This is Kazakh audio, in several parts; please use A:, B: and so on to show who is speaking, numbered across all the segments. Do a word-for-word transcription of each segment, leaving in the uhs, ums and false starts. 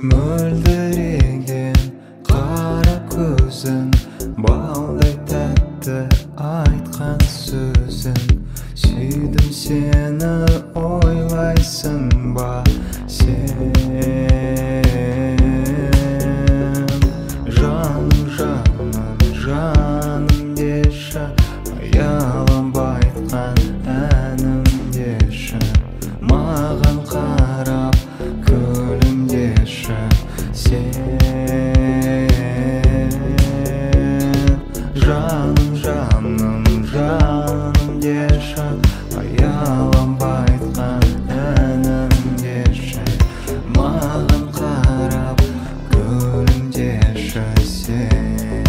A: мөлдіреген қара көзің, балдай тәтті айтқан сөзің. Сүйдім сені, ойлайсың ба сен? Жаным, жаным, жаным деші, аяланбай айтқан әнім деші. Маған қарап күлімдеші сен. Жаным, жаным, жаным деші, аяланбай айтқан әнім деші. Маған қарап күлімдеші сен.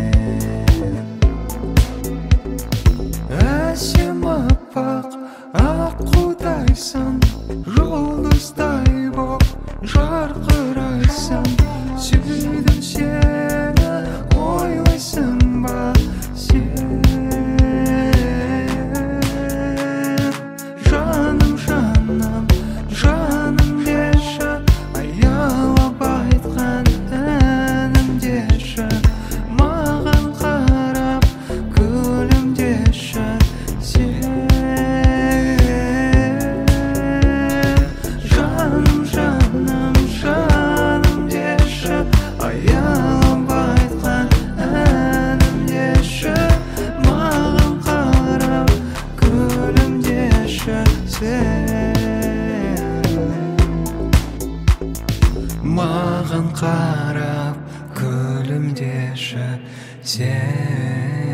A: Әсем аппақ аққудайсың, жұлдыздай боп жарқырайсың. Сүйдім сені, ойлайсың ба сен? Жаным, жаным, жаным деші, аяланбай айтқан әнім деші. Маған қарап күлімдеші сен. Жаным, жаным, жаным деші, аяланбай айтқан әнім деші. Маған қарап күлімдеші сен. Маған қарап күлімдеші сен.